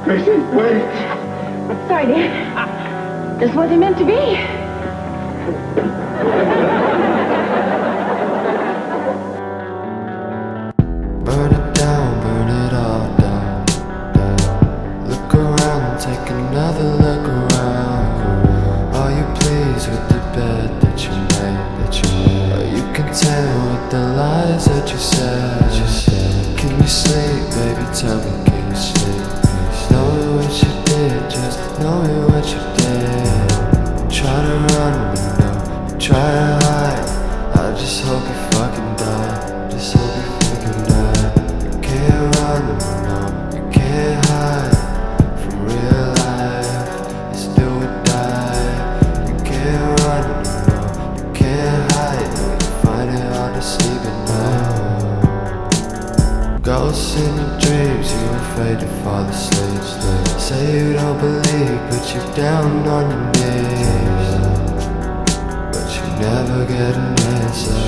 Gracie, wait. Sorry, dear. This wasn't meant to be. Burn it down, burn it all down, down. Look around, take another look around. Are you pleased with the bed that you made, Are you content with the lies that you said, Can you sleep, baby, tell me, can you sleep? Knowing what you did, just knowing what you did. Try to run, but no, you try to hide. I just hope you fucking die, just hope you fucking die. Can't run, no, you can't hide from real life, it's do or die. You can't run, no, you can't hide, no, you find it hard to sleep at night. Ghosts in your dreams, you afraid to fall asleep. Say you don't believe, put you down on your knees, but you never get an answer.